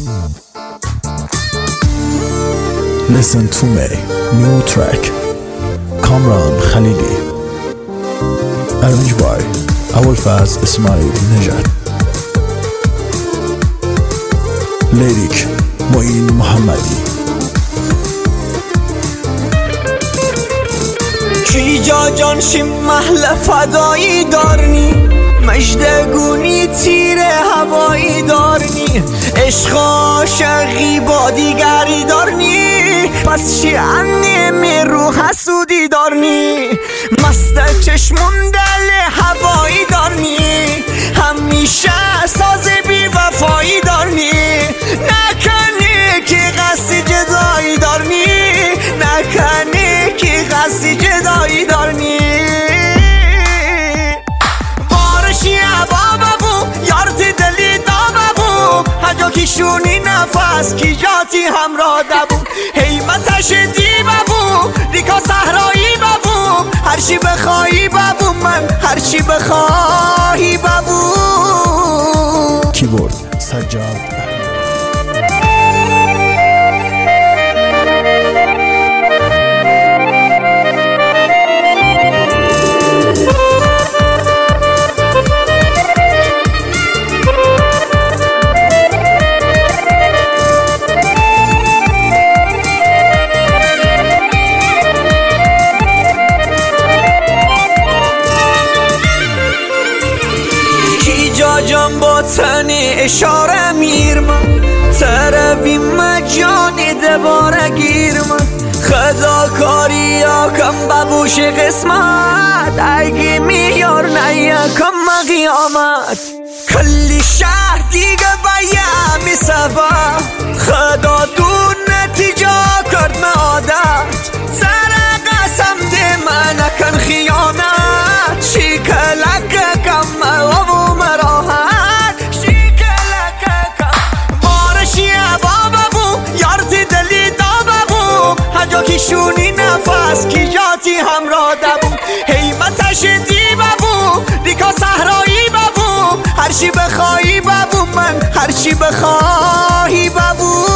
Listen to me, new track, Kamran Khalili, arranged by Abulfaz Ismail Nejad, lyric Moin Mohammadi. کی جا جان شیم محل فدایی دارنی، مجدگونی تیر هوایی دارنی، عشق عاشقی با دیگری دارنی، پس چی انمی رو حسودی دارنی، مست چشمون دل هوایی دارنی، همیشه ساز بی وفایی دارنی، نکنی که قصد جدایی دارنی، نکنی که قصد جدایی دارنی. بارشی عبا ببو یارت دلی دا ببو، هجا کی شونی نفس کی جاتی همراه دبو، حیمتش دی ببو ریکا صحرایی ببو، هرچی بخوایی ببو من هرچی بخواهی ببو. کیبورد سجاد جان با تنی اشاره میرم تروی مجانی دواره گیرم، خدا کاری کم ببوش قسمت، اگه میار نیکم قیامت، کلی شهر دیگه باید میسبه، خدا دون نتیجه کرد عادت، سر قسم ده من نکن خیانت، شکلک کم و مراحت، شکلک کم بارشی عبا ببو یارت دلی دا ببو، هجا کی شونی نفس کی جاتی همراه دبو، حیمتش دی ببو ریکا صحرایی ببو، هرچی بخوایی ببو من هرچی بخواهی ببو.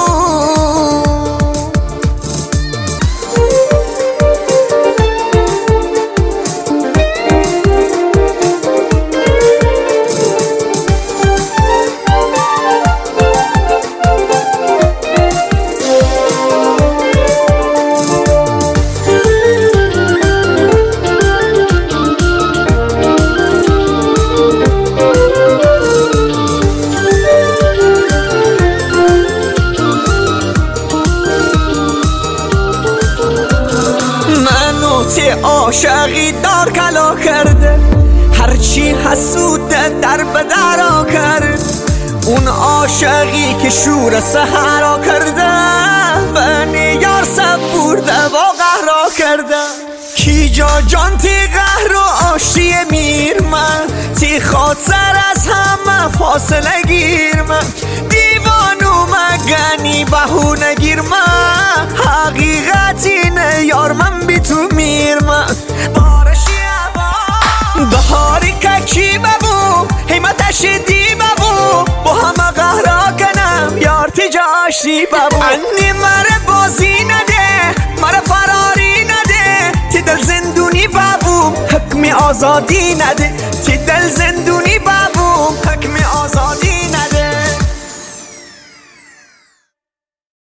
عاشقی دار کلا کرده، هرچی حسود در بدرا کرد، اون عاشقی که شور سحرا کرده، بنی یار سبورده و قهرا کرده، کی جا جان تی قهر و آشتی میر من، تی خاطر از همه فاصله گیر من، دیوانو مگنی بهونه گیر من، حقیقتی نه یار من بی تو میر من، بارشی عبا بهاری که کی ببو، حیمتش دی ببو، با همه قهرا کنم یار تی جاشتی ببو، انی مره بازی نده مره فراری نده، تی دل زندونی ببو حکم آزادی نده، تی دل زندونی ببو حکم آزادی